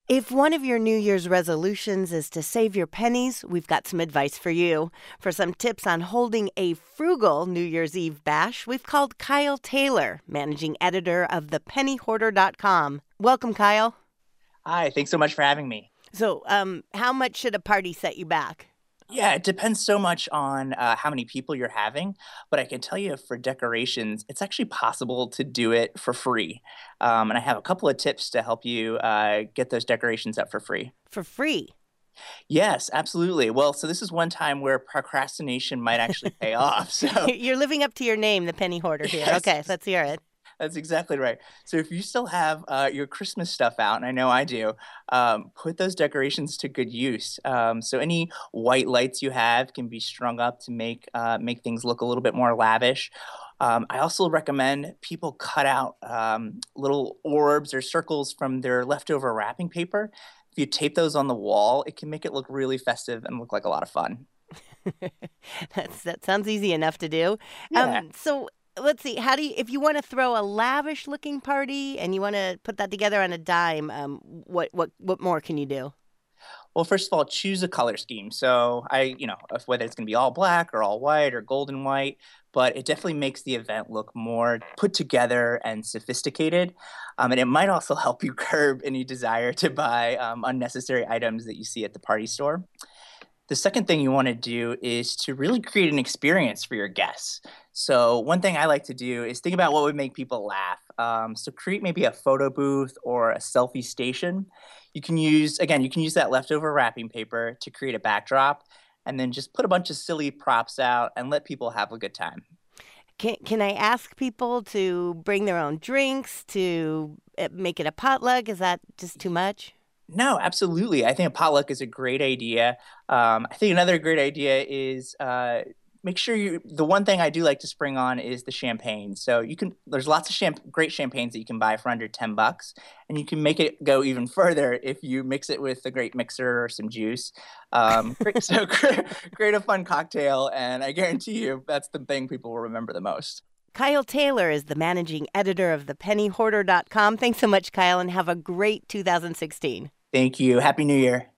If one of your New Year's resolutions is to save your pennies, we've got some advice for you. For some tips on holding a frugal New Year's Eve bash, we've called Kyle Taylor, managing editor of thepennyhoarder.com. Welcome, Kyle. Hi, thanks so much for having me. So, how much should a party set you back? Yeah, it depends so much on how many people you're having, but I can tell you for decorations, it's actually possible to do it for free. And I have a couple of tips to help you get those decorations up for free. For free. Yes, absolutely. Well, so this is one time where procrastination might actually pay off. So, You're living up to your name, the penny hoarder here. yes, Okay, let's hear it. that's exactly right. So if you still have your Christmas stuff out, and I know I do, put those decorations to good use. So any white lights you have can be strung up to make things look a little bit more lavish. I also recommend people cut out little orbs or circles from their leftover wrapping paper. If you tape those on the wall, it can make it look really festive and look like a lot of fun. That sounds easy enough to do. Yeah. So let's see. How do you, if you want to throw a lavish looking party and you want to put that together on a dime, what more can you do? Well, first of all, choose a color scheme. So if whether it's going to be all black or all white or gold and white, but it definitely makes the event look more put together and sophisticated. And it might also help you curb any desire to buy unnecessary items that you see at the party store. The second thing you want to do is to really create an experience for your guests. So, one thing I like to do is think about what would make people laugh. So, create maybe a photo booth or a selfie station. You can use that leftover wrapping paper to create a backdrop and then just put a bunch of silly props out and let people have a good time. Can I ask people to bring their own drinks to make it a potluck? Is that just too much? No, absolutely. I think a potluck is a great idea. I think another great idea is make sure you. The one thing I do like to spring on is the champagne. So there's lots of great champagnes that you can buy for under $10, and you can make it go even further if you mix it with a great mixer or some juice. Create a fun cocktail, and I guarantee you that's the thing people will remember the most. Kyle Taylor is the managing editor of thepennyhoarder.com. Thanks so much, Kyle, and have a great 2016. Thank you. Happy New Year.